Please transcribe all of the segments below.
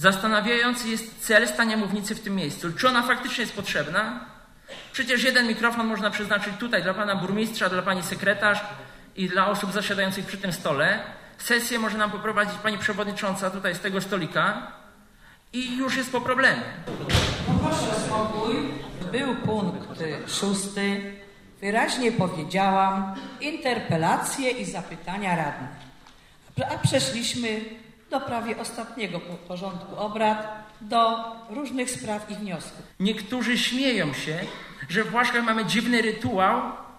Zastanawiający jest cel stania mównicy w tym miejscu. Czy ona faktycznie jest potrzebna? Przecież jeden mikrofon można przeznaczyć tutaj dla pana burmistrza, dla pani sekretarz i dla osób zasiadających przy tym stole. Sesję może nam poprowadzić pani przewodnicząca tutaj z tego stolika i już jest po problemie. Proszę o spokój. Był punkt 6. Wyraźnie powiedziałam interpelacje i zapytania radnych. A przeszliśmy do prawie ostatniego porządku obrad, do różnych spraw i wniosków. Niektórzy śmieją się, że w Błaszkach mamy dziwny rytuał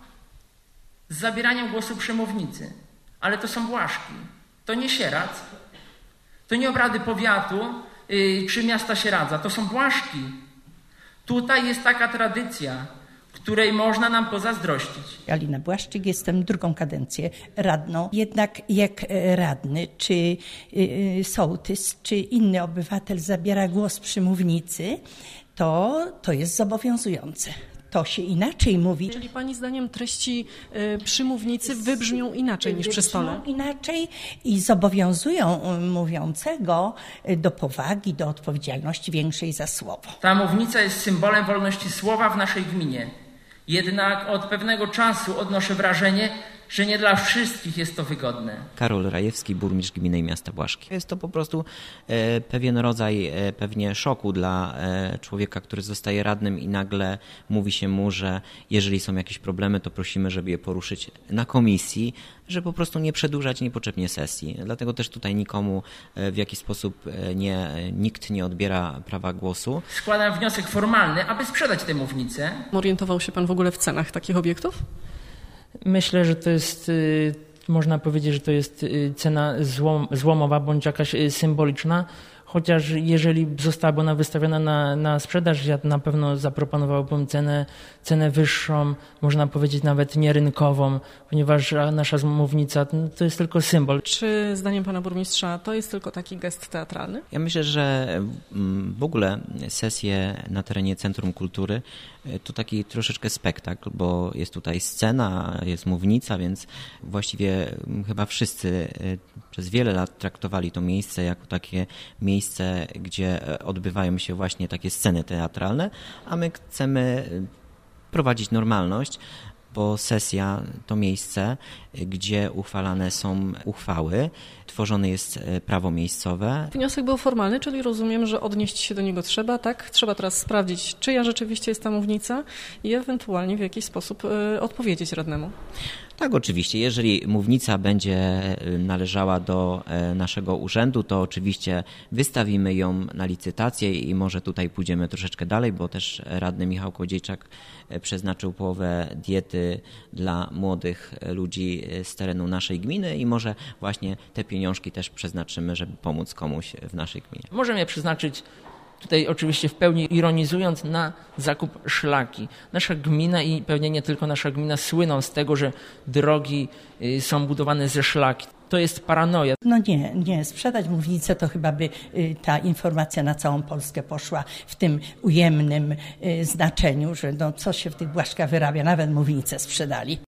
z zabieraniem głosu przy mównicy. Ale to są Błaszki. To nie Sieradz. To nie obrady powiatu czy miasta Sieradza. To są Błaszki. Tutaj jest taka tradycja, której można nam pozazdrościć. Alina Błaszczyk, jestem drugą kadencję radną. Jednak jak radny, czy sołtys, czy inny obywatel zabiera głos przy mównicy, to jest zobowiązujące. To się inaczej mówi. Czyli pani zdaniem treści przy mównicy wybrzmią inaczej niż przy stole? Inaczej i zobowiązują mówiącego do powagi, do odpowiedzialności większej za słowo. Ta mównica jest symbolem wolności słowa w naszej gminie. Jednak od pewnego czasu odnoszę wrażenie, że nie dla wszystkich jest to wygodne. Karol Rajewski, burmistrz gminy i miasta Błaszki. Jest to po prostu pewien rodzaj pewnie szoku dla człowieka, który zostaje radnym i nagle mówi się mu, że jeżeli są jakieś problemy, to prosimy, żeby je poruszyć na komisji, że po prostu nie przedłużać niepotrzebnie sesji. Dlatego też tutaj nikomu w jakiś sposób nikt nie odbiera prawa głosu. Składam wniosek formalny, aby sprzedać tę mównicę. Orientował się pan w ogóle w cenach takich obiektów? Myślę, że to jest, można powiedzieć, że to jest cena złomowa bądź jakaś symboliczna, chociaż jeżeli zostałaby ona wystawiona na sprzedaż, ja na pewno zaproponowałbym cenę wyższą, można powiedzieć nawet nierynkową, ponieważ nasza mównica to jest tylko symbol. Czy zdaniem pana burmistrza to jest tylko taki gest teatralny? Ja myślę, że w ogóle sesje na terenie Centrum Kultury to taki troszeczkę spektakl, bo jest tutaj scena, jest mównica, więc właściwie chyba wszyscy przez wiele lat traktowali to miejsce jako takie miejsce, gdzie odbywają się właśnie takie sceny teatralne, a my chcemy prowadzić normalność, bo sesja to miejsce, gdzie uchwalane są uchwały, tworzone jest prawo miejscowe. Wniosek był formalny, czyli rozumiem, że odnieść się do niego trzeba, tak? Trzeba teraz sprawdzić, czyja rzeczywiście jest ta mównica i ewentualnie w jakiś sposób odpowiedzieć radnemu. Tak, oczywiście. Jeżeli mównica będzie należała do naszego urzędu, to oczywiście wystawimy ją na licytację i może tutaj pójdziemy troszeczkę dalej, bo też radny Michał Kołodziejczak przeznaczył połowę diety dla młodych ludzi z terenu naszej gminy i może właśnie te pieniążki też przeznaczymy, żeby pomóc komuś w naszej gminie. Możemy je przeznaczyć, tutaj oczywiście w pełni ironizując, na zakup szlaki. Nasza gmina i pewnie nie tylko nasza gmina słyną z tego, że drogi są budowane ze szlaki. To jest paranoja. No nie, sprzedać mównicę to chyba by ta informacja na całą Polskę poszła w tym ujemnym znaczeniu, że no co się w tych Błaszkach wyrabia, nawet mównicę sprzedali.